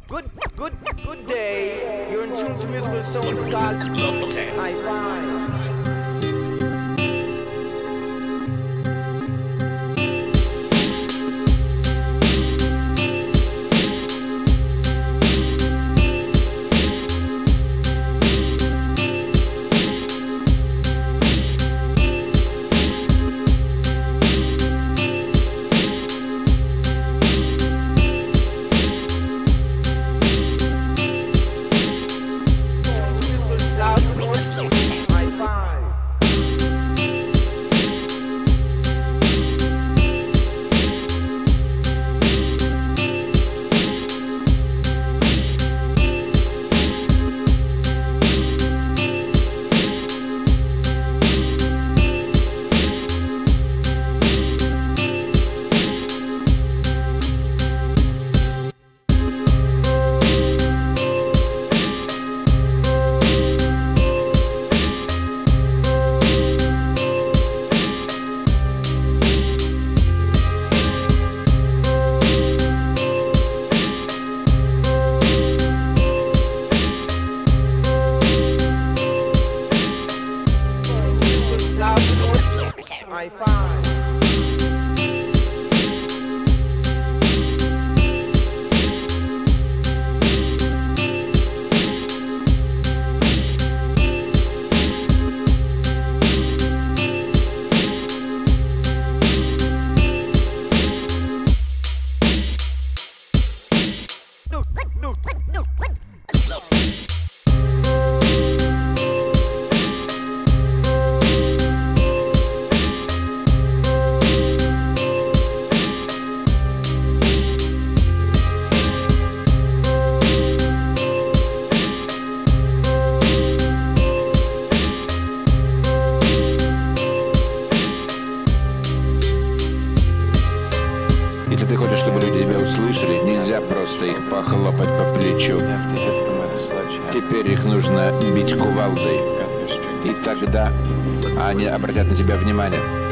Good day. You're in tune to Musical Soul Scott. I find. I find. Если ты хочешь, чтобы люди тебя услышали, нельзя просто их похлопать по плечу. Теперь их нужно бить кувалдой. И тогда они обратят на тебя внимание.